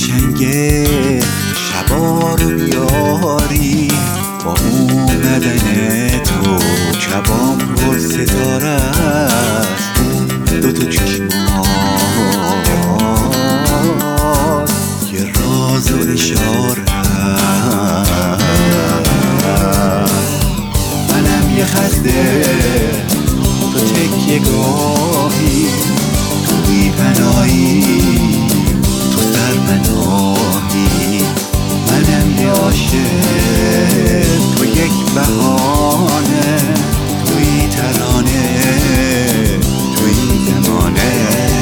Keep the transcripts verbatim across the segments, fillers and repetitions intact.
قشنگه شبا رو بیاری با اومدن تو شبام پر ستاره است دوتا چشمات یه راز و اشاره منم یه خسته تو تکیه گاهی تو بی پناهی تو سرپناهی منم یه عاشق تو یک بهانه توی ترانه توی زمانه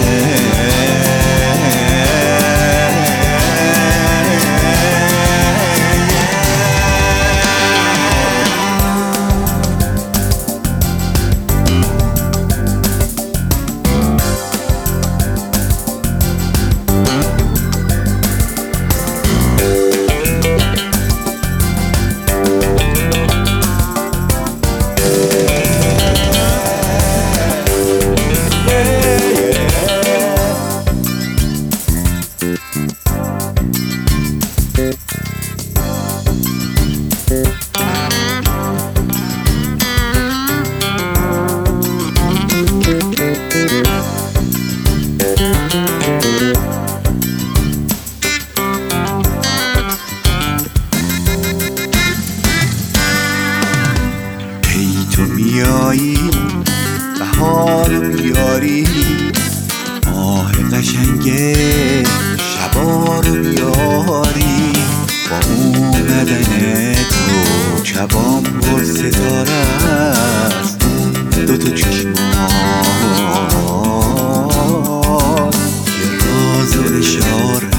تو میایی بهار بیاری ماه قشنگه شبا رو بیاری با اومدن تو شبام پر ستاره است دوتا چشمات یه راز و اشاره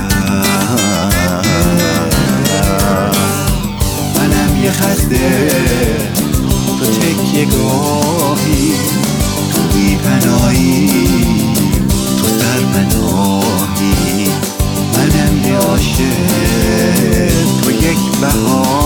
منم یه خسته تو تکیه گاهی تو بی پناهی تو سرپناهی منم یه عاشق تو یک بهار